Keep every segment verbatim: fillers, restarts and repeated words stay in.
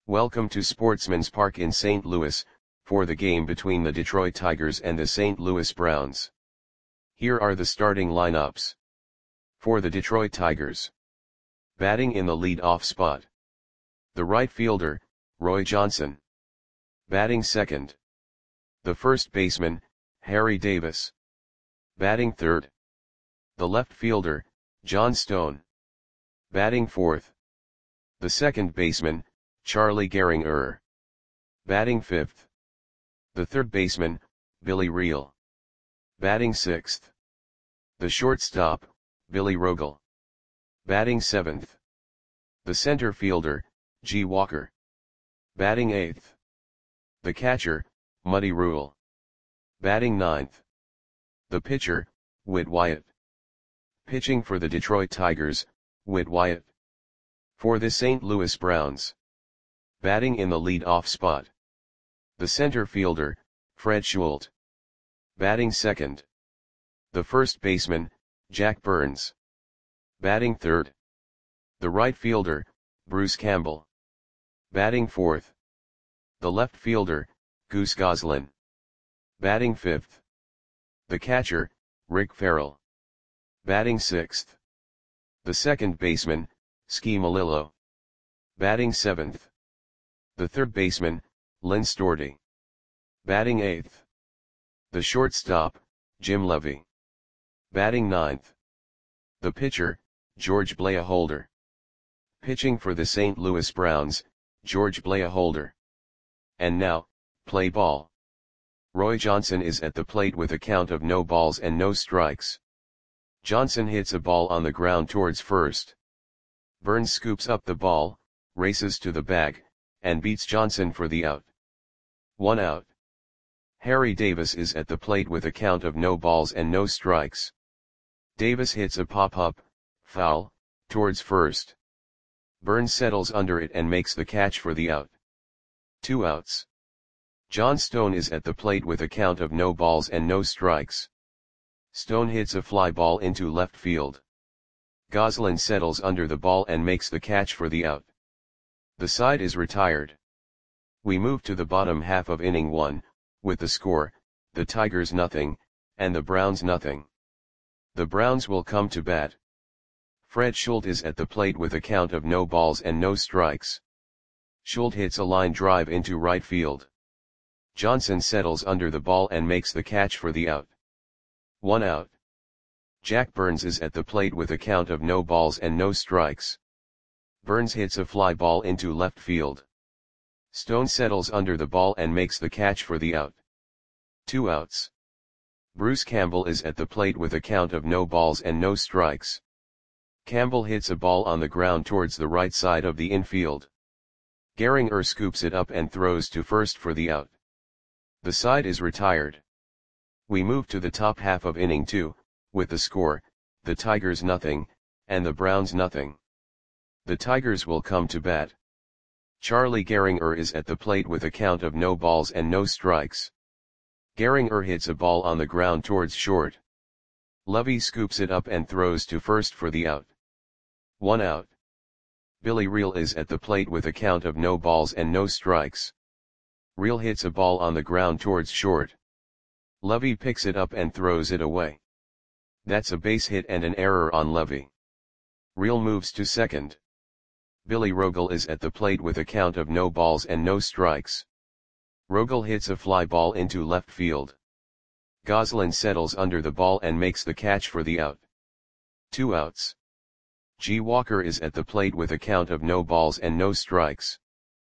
Welcome to Sportsman's Park in Saint Louis, for the game between the Detroit Tigers and the Saint Louis Browns. Here are the starting lineups. For the Detroit Tigers. Batting in the lead-off spot. The right fielder, Roy Johnson. Batting second. The first baseman, Harry Davis. Batting third. The left fielder, John Stone. Batting fourth. The second baseman, Charlie Gehringer. Batting fifth. The third baseman, Billy Reel. Batting sixth. The shortstop, Billy Rogel. Batting seventh. The center fielder, G. Walker. Batting eighth. The catcher, Muddy Rule. Batting ninth. The pitcher, Whit Wyatt. Pitching for the Detroit Tigers, Whit Wyatt. For the Saint Louis Browns. Batting in the lead-off spot. The center fielder, Fred Schult. Batting second. The first baseman, Jack Burns. Batting third. The right fielder, Bruce Campbell. Batting fourth. The left fielder, Goose Goslin. Batting fifth. The catcher, Rick Farrell. Batting sixth. The second baseman, Ski Malillo. Batting seventh. The third baseman, Lynn Storty. Batting eighth. The shortstop, Jim Levy. Batting ninth. The pitcher, George Blaholder. Pitching for the Saint Louis Browns, George Blaholder. And now, play ball. Roy Johnson is at the plate with a count of no balls and no strikes. Johnson hits a ball on the ground towards first. Burns scoops up the ball, races to the bag, and beats Johnson for the out. One out. Harry Davis is at the plate with a count of no balls and no strikes. Davis hits a pop-up, foul, towards first. Burns settles under it and makes the catch for the out. Two outs. John Stone is at the plate with a count of no balls and no strikes. Stone hits a fly ball into left field. Goslin settles under the ball and makes the catch for the out. The side is retired. We move to the bottom half of inning one, with the score, the Tigers nothing, and the Browns nothing. The Browns will come to bat. Fred Schult is at the plate with a count of no balls and no strikes. Schult hits a line drive into right field. Johnson settles under the ball and makes the catch for the out. One out. Jack Burns is at the plate with a count of no balls and no strikes. Burns hits a fly ball into left field. Stone settles under the ball and makes the catch for the out. Two outs. Bruce Campbell is at the plate with a count of no balls and no strikes. Campbell hits a ball on the ground towards the right side of the infield. Gehringer scoops it up and throws to first for the out. The side is retired. We move to the top half of inning two, with the score, the Tigers nothing, and the Browns nothing. The Tigers will come to bat. Charlie Gehringer is at the plate with a count of no balls and no strikes. Gehringer hits a ball on the ground towards short. Levy scoops it up and throws to first for the out. One out. Billy Reel is at the plate with a count of no balls and no strikes. Reel hits a ball on the ground towards short. Levy picks it up and throws it away. That's a base hit and an error on Levy. Reel moves to second. Billy Rogel is at the plate with a count of no balls and no strikes. Rogel hits a fly ball into left field. Goslin settles under the ball and makes the catch for the out. Two outs. G. Walker is at the plate with a count of no balls and no strikes.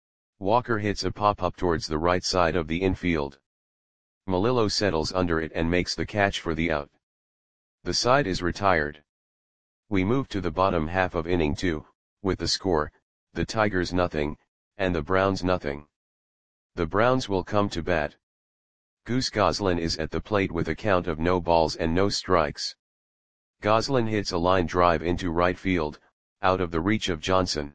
Walker hits a pop-up towards the right side of the infield. Malillo settles under it and makes the catch for the out. The side is retired. We move to the bottom half of inning two, with the score, the Tigers nothing, and the Browns nothing. The Browns will come to bat. Goose Goslin is at the plate with a count of no balls and no strikes. Goslin hits a line drive into right field, out of the reach of Johnson.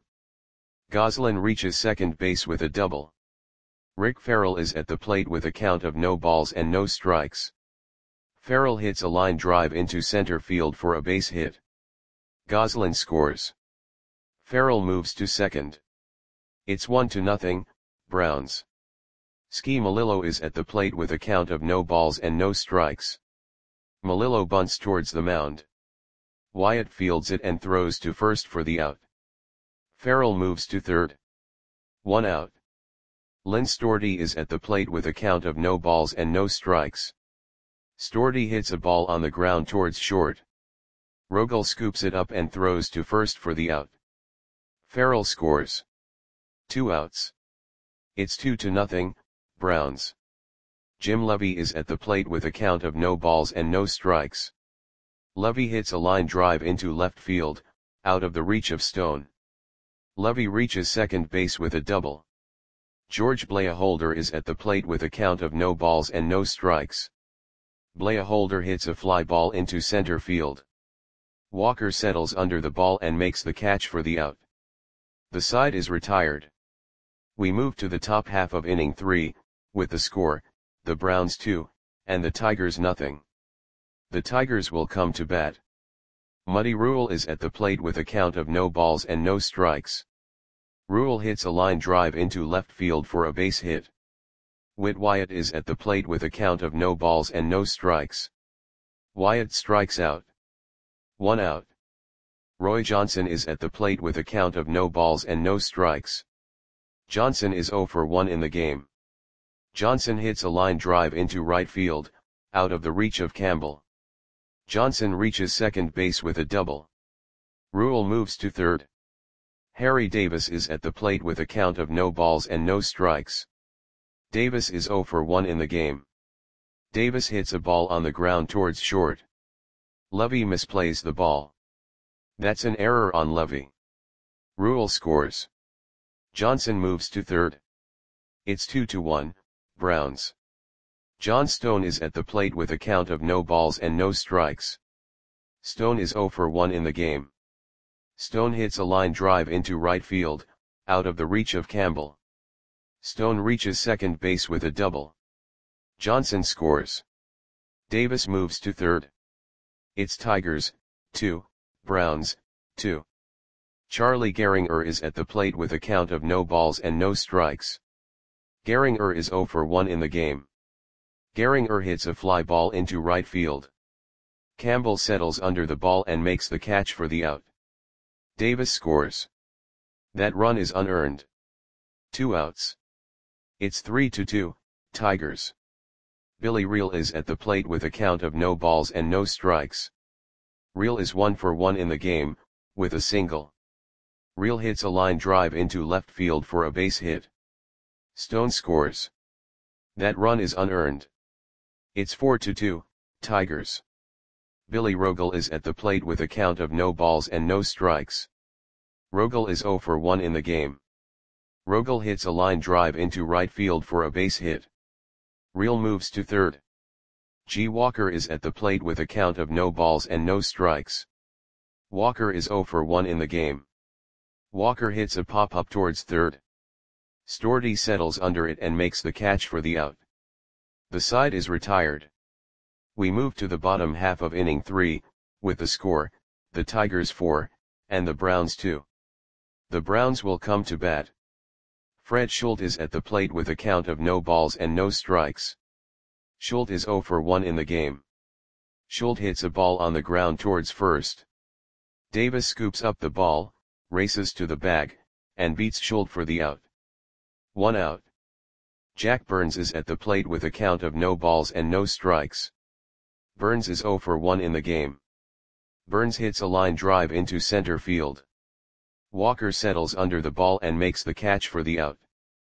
Goslin reaches second base with a double. Rick Farrell is at the plate with a count of no balls and no strikes. Farrell hits a line drive into center field for a base hit. Goslin scores. Farrell moves to second. It's one to nothing, Browns. Ski Melillo is at the plate with a count of no balls and no strikes. Melillo bunts towards the mound. Wyatt fields it and throws to first for the out. Farrell moves to third. One out. Lynn Storti is at the plate with a count of no balls and no strikes. Storti hits a ball on the ground towards short. Rogel scoops it up and throws to first for the out. Farrell scores. Two outs. It's two to nothing, Browns. Jim Levy is at the plate with a count of no balls and no strikes. Levy hits a line drive into left field, out of the reach of Stone. Levy reaches second base with a double. George Blaholder is at the plate with a count of no balls and no strikes. Blaholder hits a fly ball into center field. Walker settles under the ball and makes the catch for the out. The side is retired. We move to the top half of inning three, with the score, the Browns two, and the Tigers nothing. The Tigers will come to bat. Muddy Rule is at the plate with a count of no balls and no strikes. Rule hits a line drive into left field for a base hit. Whit Wyatt is at the plate with a count of no balls and no strikes. Wyatt strikes out. One out. Roy Johnson is at the plate with a count of no balls and no strikes. Johnson is oh for one in the game. Johnson hits a line drive into right field, out of the reach of Campbell. Johnson reaches second base with a double. Rule moves to third. Harry Davis is at the plate with a count of no balls and no strikes. Davis is oh for one in the game. Davis hits a ball on the ground towards short. Levy misplays the ball. That's an error on Levy. Rule scores. Johnson moves to third. It's two to one, Browns. John Stone is at the plate with a count of no balls and no strikes. Stone is oh for one in the game. Stone hits a line drive into right field, out of the reach of Campbell. Stone reaches second base with a double. Johnson scores. Davis moves to third. It's Tigers, two, Browns, two. Charlie Gehringer is at the plate with a count of no balls and no strikes. Gehringer is oh for one in the game. Gehringer hits a fly ball into right field. Campbell settles under the ball and makes the catch for the out. Davis scores. That run is unearned. Two outs. It's three to two, Tigers. Billy Reel is at the plate with a count of no balls and no strikes. Reel is one for one in the game, with a single. Reel hits a line drive into left field for a base hit. Stone scores. That run is unearned. It's four to two, Tigers. Billy Rogel is at the plate with a count of no balls and no strikes. Rogel is oh for one in the game. Rogel hits a line drive into right field for a base hit. Reel moves to third. G. Walker is at the plate with a count of no balls and no strikes. Walker is oh for one in the game. Walker hits a pop-up towards third. Storti settles under it and makes the catch for the out. The side is retired. We move to the bottom half of inning three, with the score, the Tigers four, and the Browns two. The Browns will come to bat. Fred Schultz is at the plate with a count of no balls and no strikes. Schultz is oh for one in the game. Schultz hits a ball on the ground towards first. Davis scoops up the ball, races to the bag, and beats Schultz for the out. One out. Jack Burns is at the plate with a count of no balls and no strikes. Burns is oh for one in the game. Burns hits a line drive into center field. Walker settles under the ball and makes the catch for the out.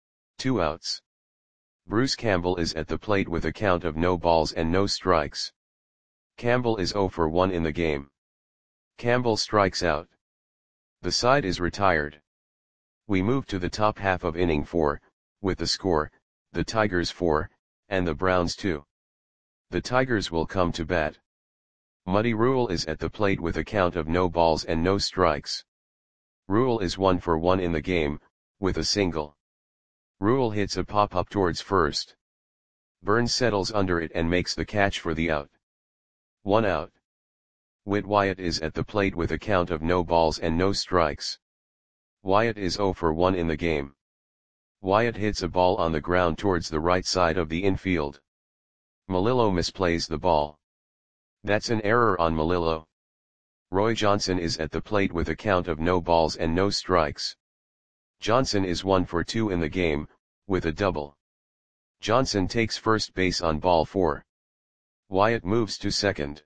Two outs. Bruce Campbell is at the plate with a count of no balls and no strikes. Campbell is oh for one in the game. Campbell strikes out. The side is retired. We move to the top half of inning four, with the score, the Tigers four, and the Browns two. The Tigers will come to bat. Muddy Rule is at the plate with a count of no balls and no strikes. Rule is one for one in the game, with a single. Rule hits a pop-up towards first. Burns settles under it and makes the catch for the out. One out. Whit Wyatt is at the plate with a count of no balls and no strikes. Wyatt is oh for one in the game. Wyatt hits a ball on the ground towards the right side of the infield. Melillo misplays the ball. That's an error on Melillo. Roy Johnson is at the plate with a count of no balls and no strikes. Johnson is one for two in the game, with a double. Johnson takes first base on ball four. Wyatt moves to second.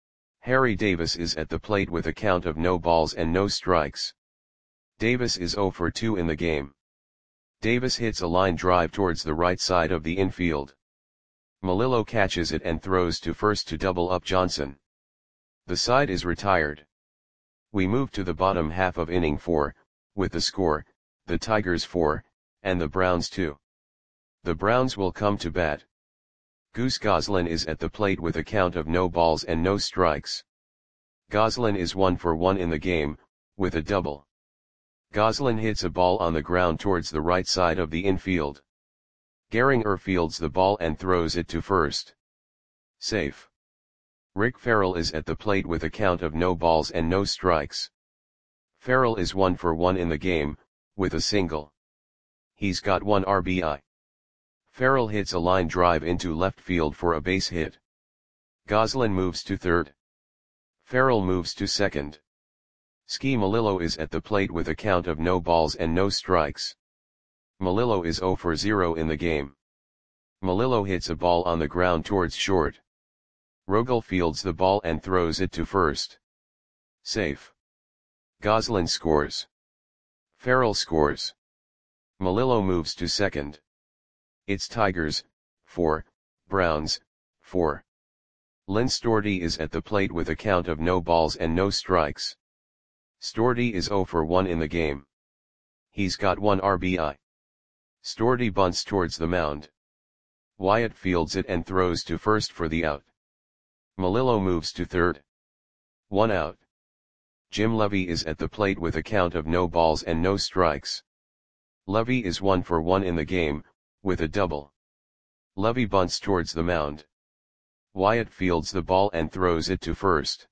Harry Davis is at the plate with a count of no balls and no strikes. Davis is zero for two in the game. Davis hits a line drive towards the right side of the infield. Melillo catches it and throws to first to double up Johnson. The side is retired. We move to the bottom half of inning four, with the score, the Tigers four, and the Browns two. The Browns will come to bat. Goose Goslin is at the plate with a count of no balls and no strikes. Goslin is one for one in the game, with a double. Goslin hits a ball on the ground towards the right side of the infield. Gehringer fields the ball and throws it to first. Safe. Rick Farrell is at the plate with a count of no balls and no strikes. Farrell is one for one in the game, with a single. He's got one R B I. Farrell hits a line drive into left field for a base hit. Goslin moves to third. Farrell moves to second. Ski Melillo is at the plate with a count of no balls and no strikes. Melillo is zero for zero in the game. Melillo hits a ball on the ground towards short. Rogel fields the ball and throws it to first. Safe. Goslin scores. Farrell scores. Melillo moves to second. It's Tigers, four, Browns, four. Lynn Storti is at the plate with a count of no balls and no strikes. Storti is zero for one in the game. He's got one R B I. Storti bunts towards the mound. Wyatt fields it and throws to first for the out. Melillo moves to third. One out. Jim Levy is at the plate with a count of no balls and no strikes. Levy is one for one in the game, with a double. Levy bunts towards the mound. Wyatt fields the ball and throws it to first.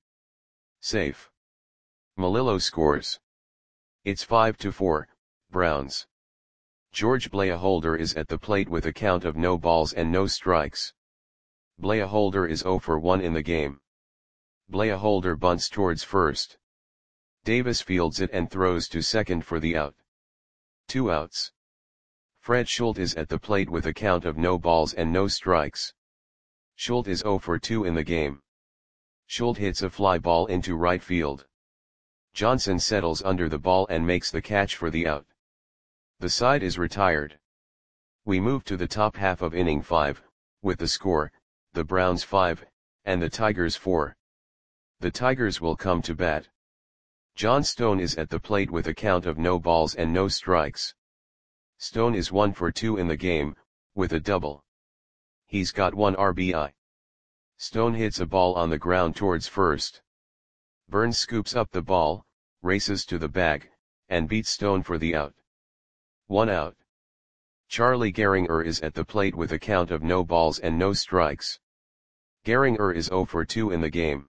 Safe. Melillo scores. It's five to four, Browns. George Blaholder is at the plate with a count of no balls and no strikes. Blaholder is zero for one in the game. Blaholder bunts towards first. Davis fields it and throws to second for the out. Two outs. Fred Schultz is at the plate with a count of no balls and no strikes. Schultz is zero for two in the game. Schultz hits a fly ball into right field. Johnson settles under the ball and makes the catch for the out. The side is retired. We move to the top half of inning five, with the score, the Browns five, and the Tigers four. The Tigers will come to bat. John Stone is at the plate with a count of no balls and no strikes. Stone is one for two in the game, with a double. He's got one R B I. Stone hits a ball on the ground towards first. Burns scoops up the ball, races to the bag, and beats Stone for the out. One out. Charlie Gehringer is at the plate with a count of no balls and no strikes. Gehringer is zero for two in the game.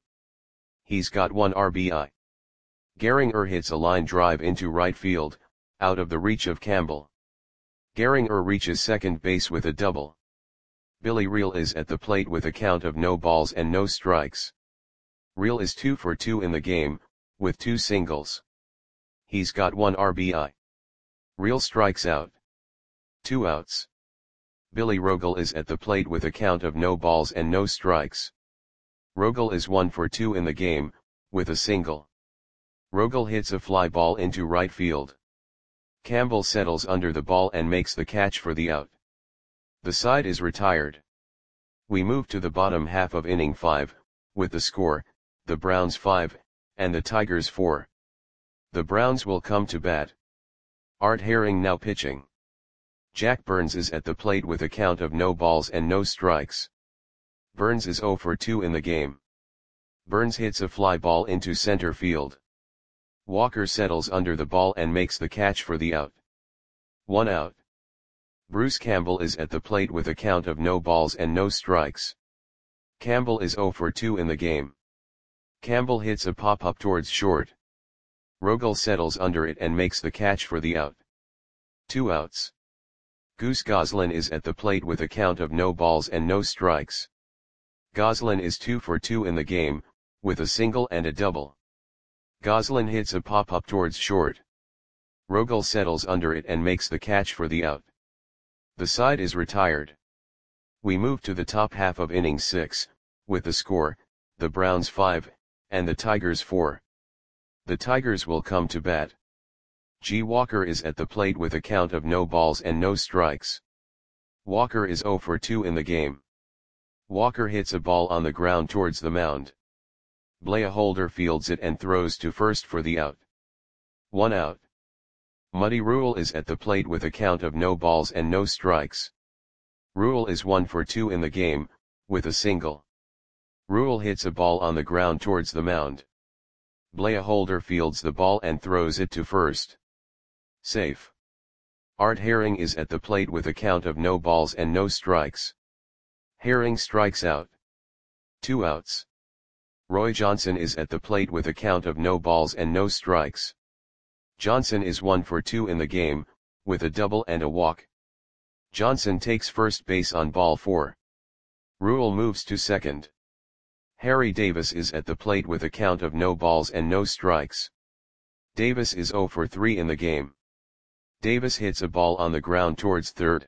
He's got one R B I. Gehringer hits a line drive into right field, out of the reach of Campbell. Gehringer reaches second base with a double. Billy Reel is at the plate with a count of no balls and no strikes. Reel is two for two in the game, with two singles. He's got one R B I. Reel strikes out. Two outs. Billy Rogel is at the plate with a count of no balls and no strikes. Rogel is one for two in the game, with a single. Rogel hits a fly ball into right field. Campbell settles under the ball and makes the catch for the out. The side is retired. We move to the bottom half of inning five, with the score, the Browns five, and the Tigers four. The Browns will come to bat. Art Herring now pitching. Jack Burns is at the plate with a count of no balls and no strikes. Burns is zero for two in the game. Burns hits a fly ball into center field. Walker settles under the ball and makes the catch for the out. One out. Bruce Campbell is at the plate with a count of no balls and no strikes. Campbell is zero for two in the game. Campbell hits a pop-up towards short. Rogel settles under it and makes the catch for the out. Two outs. Goose Goslin is at the plate with a count of no balls and no strikes. Goslin is two for two in the game, with a single and a double. Goslin hits a pop-up towards short. Rogel settles under it and makes the catch for the out. The side is retired. We move to the top half of inning six, with the score, the Browns five, and the Tigers four. The Tigers will come to bat. G. Walker is at the plate with a count of no balls and no strikes. Walker is zero for two in the game. Walker hits a ball on the ground towards the mound. Blair Holder fields it and throws to first for the out. One out. Muddy Rule is at the plate with a count of no balls and no strikes. Rule is one for two in the game, with a single. Rule hits a ball on the ground towards the mound. Blair Holder fields the ball and throws it to first. Safe. Art Herring is at the plate with a count of no balls and no strikes. Herring strikes out. Two outs. Roy Johnson is at the plate with a count of no balls and no strikes. Johnson is one for two in the game, with a double and a walk. Johnson takes first base on ball four. Rule moves to second. Harry Davis is at the plate with a count of no balls and no strikes. Davis is zero for three in the game. Davis hits a ball on the ground towards third.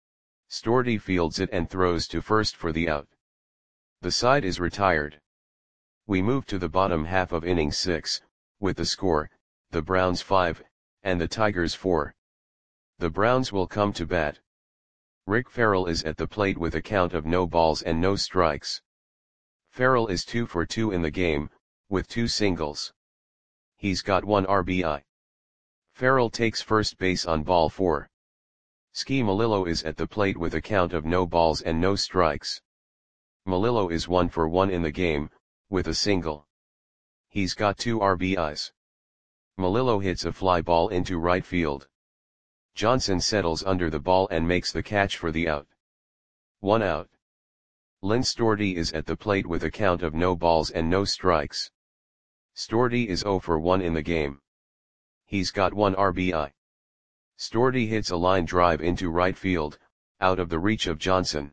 Storty fields it and throws to first for the out. The side is retired. We move to the bottom half of inning six, with the score, the Browns five, and the Tigers four. The Browns will come to bat. Rick Farrell is at the plate with a count of no balls and no strikes. Farrell is two for two in the game, with two singles. He's got one R B I. Farrell takes first base on ball four. Ski Melillo is at the plate with a count of no balls and no strikes. Melillo is one for one in the game, with a single. He's got two R B Is. Melillo hits a fly ball into right field. Johnson settles under the ball and makes the catch for the out. One out. Lynn Storty is at the plate with a count of no balls and no strikes. Storty is zero for one in the game. He's got one R B I. Storty hits a line drive into right field, out of the reach of Johnson.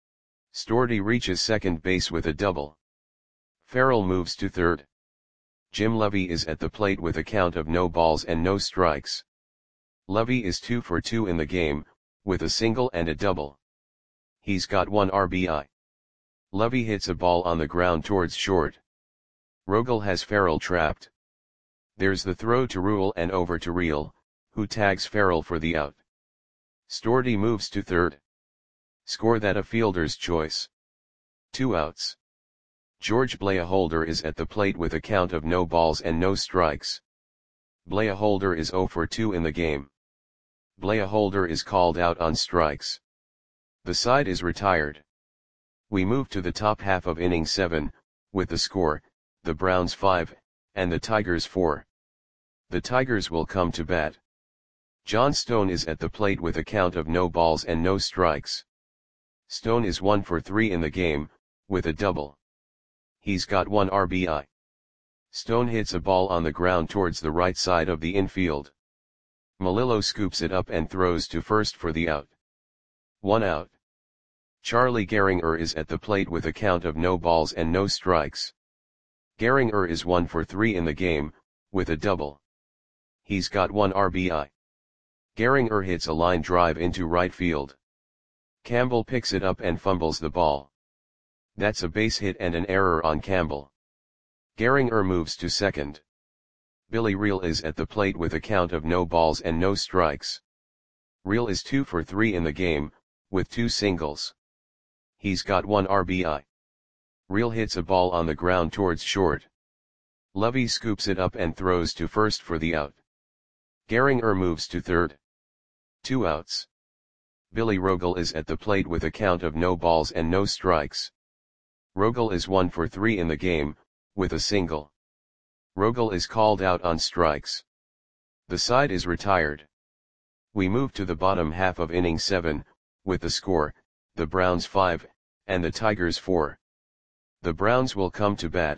Storty reaches second base with a double. Farrell moves to third. Jim Levy is at the plate with a count of no balls and no strikes. Levy is two for two in the game, with a single and a double. He's got one R B I. Levy hits a ball on the ground towards short. Rogel has Farrell trapped. There's the throw to Rule and over to Reel, who tags Farrell for the out. Storty moves to third. Score that a fielder's choice. Two outs. George Blair Holder is at the plate with a count of no balls and no strikes. Blair Holder is zero for two in the game. Blair Holder is called out on strikes. The side is retired. We move to the top half of inning seven, with the score, the Browns five, and the Tigers four. The Tigers will come to bat. John Stone is at the plate with a count of no balls and no strikes. Stone is one for three in the game, with a double. He's got one R B I. Stone hits a ball on the ground towards the right side of the infield. Melillo scoops it up and throws to first for the out. One out. Charlie Gehringer is at the plate with a count of no balls and no strikes. Gehringer is one for three in the game, with a double. He's got one R B I. Gehringer hits a line drive into right field. Campbell picks it up and fumbles the ball. That's a base hit and an error on Campbell. Gehringer moves to second. Billy Reel is at the plate with a count of no balls and no strikes. Reel is two for three in the game, with two singles. He's got one R B I. Reel hits a ball on the ground towards short. Levy scoops it up and throws to first for the out. Gehringer moves to third. Two outs. Billy Rogel is at the plate with a count of no balls and no strikes. Rogel is one for three in the game, with a single. Rogel is called out on strikes. The side is retired. We move to the bottom half of inning seven, with the score, the Browns five, and the Tigers four. The Browns will come to bat.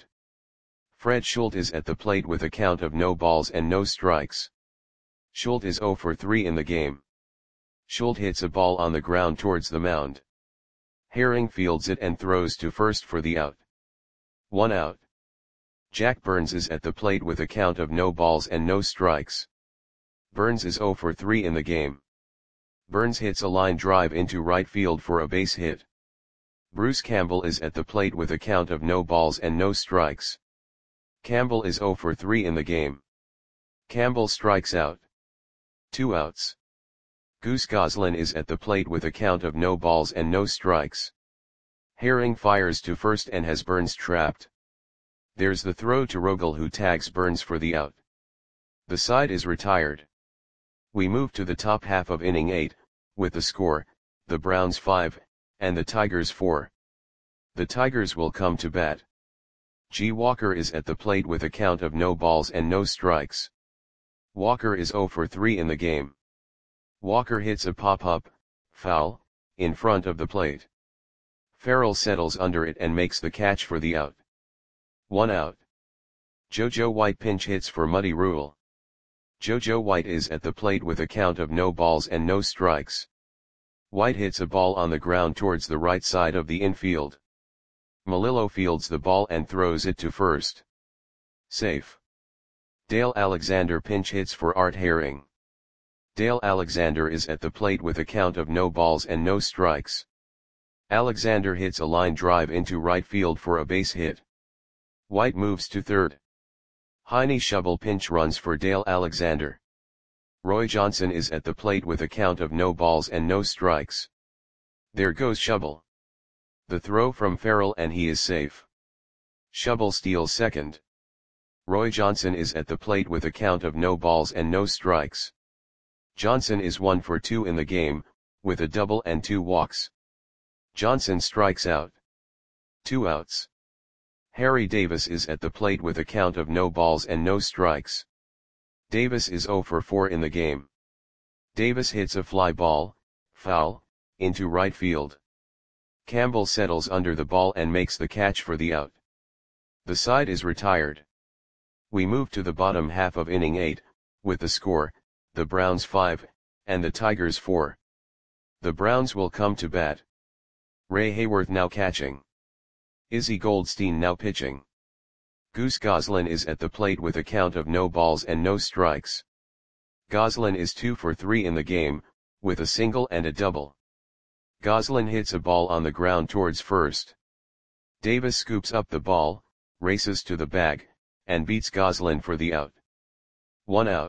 Fred Schultz is at the plate with a count of no balls and no strikes. Schultz is zero for three in the game. Schuld hits a ball on the ground towards the mound. Herring fields it and throws to first for the out. One out. Jack Burns is at the plate with a count of no balls and no strikes. Burns is zero for three in the game. Burns hits a line drive into right field for a base hit. Bruce Campbell is at the plate with a count of no balls and no strikes. Campbell is zero for three in the game. Campbell strikes out. Two outs. Goose Goslin is at the plate with a count of no balls and no strikes. Herring fires to first and has Burns trapped. There's the throw to Rogel, who tags Burns for the out. The side is retired. We move to the top half of inning eight, with the score, the Browns five, and the Tigers four. The Tigers will come to bat. G. Walker is at the plate with a count of no balls and no strikes. Walker is zero for three in the game. Walker hits a pop-up, foul, in front of the plate. Farrell settles under it and makes the catch for the out. One out. JoJo White pinch hits for Muddy Rule. JoJo White is at the plate with a count of no balls and no strikes. White hits a ball on the ground towards the right side of the infield. Melillo fields the ball and throws it to first. Safe. Dale Alexander pinch hits for Art Herring. Dale Alexander is at the plate with a count of no balls and no strikes. Alexander hits a line drive into right field for a base hit. White moves to third. Heine Schubel pinch runs for Dale Alexander. Roy Johnson is at the plate with a count of no balls and no strikes. There goes Schubel. The throw from Farrell and he is safe. Schubel steals second. Roy Johnson is at the plate with a count of no balls and no strikes. Johnson is one for two in the game, with a double and two walks. Johnson strikes out. Two outs. Harry Davis is at the plate with a count of no balls and no strikes. Davis is zero for four in the game. Davis hits a fly ball, foul, into right field. Campbell settles under the ball and makes the catch for the out. The side is retired. We move to the bottom half of inning eight, with the score, the Browns five, and the Tigers four. The Browns will come to bat. Ray Hayworth now catching. Izzy Goldstein now pitching. Goose Goslin is at the plate with a count of no balls and no strikes. Goslin is two for three in the game, with a single and a double. Goslin hits a ball on the ground towards first. Davis scoops up the ball, races to the bag, and beats Goslin for the out. One out.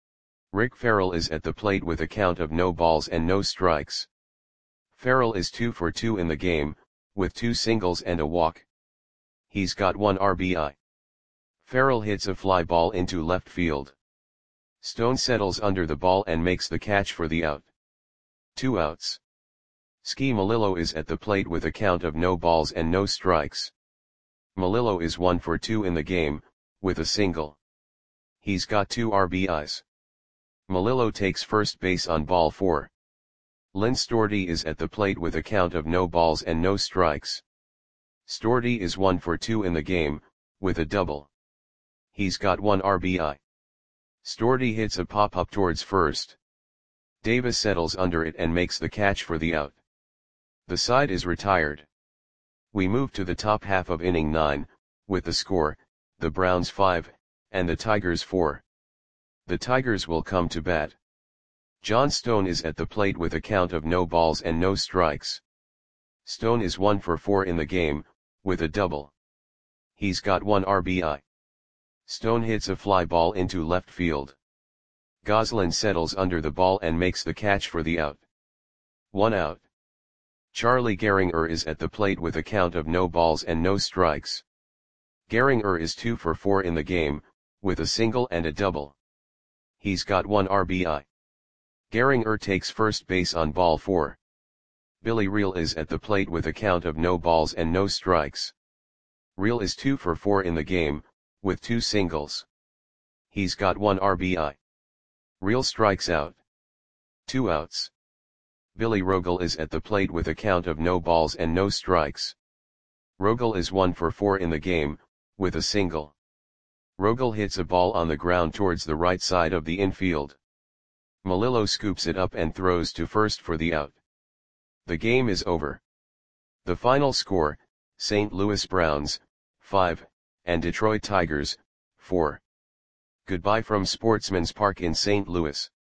Rick Farrell is at the plate with a count of no balls and no strikes. Farrell is two for two in the game, with two singles and a walk. He's got one R B I. Farrell hits a fly ball into left field. Stone settles under the ball and makes the catch for the out. Two outs. Ski Melillo is at the plate with a count of no balls and no strikes. Melillo is one for two in the game, with a single. He's got two R B Is. Melillo takes first base on ball four. Lynn Storti is at the plate with a count of no balls and no strikes. Storti is one for two in the game, with a double. He's got one R B I. Storti hits a pop-up towards first. Davis settles under it and makes the catch for the out. The side is retired. We move to the top half of inning nine, with the score, the Browns five, and the Tigers four. The Tigers will come to bat. John Stone is at the plate with a count of no balls and no strikes. Stone is one for four in the game, with a double. He's got one R B I. Stone hits a fly ball into left field. Goslin settles under the ball and makes the catch for the out. One out. Charlie Gehringer is at the plate with a count of no balls and no strikes. Gehringer is two for four in the game, with a single and a double. He's got one R B I. Gehringer takes first base on ball four. Billy Reel is at the plate with a count of no balls and no strikes. Reel is two for four in the game, with two singles. He's got one R B I. Reel strikes out. Two outs. Billy Rogel is at the plate with a count of no balls and no strikes. Rogel is one for four in the game, with a single. Rogel hits a ball on the ground towards the right side of the infield. Melillo scoops it up and throws to first for the out. The game is over. The final score, Saint Louis Browns, five, and Detroit Tigers, four. Goodbye from Sportsman's Park in Saint Louis.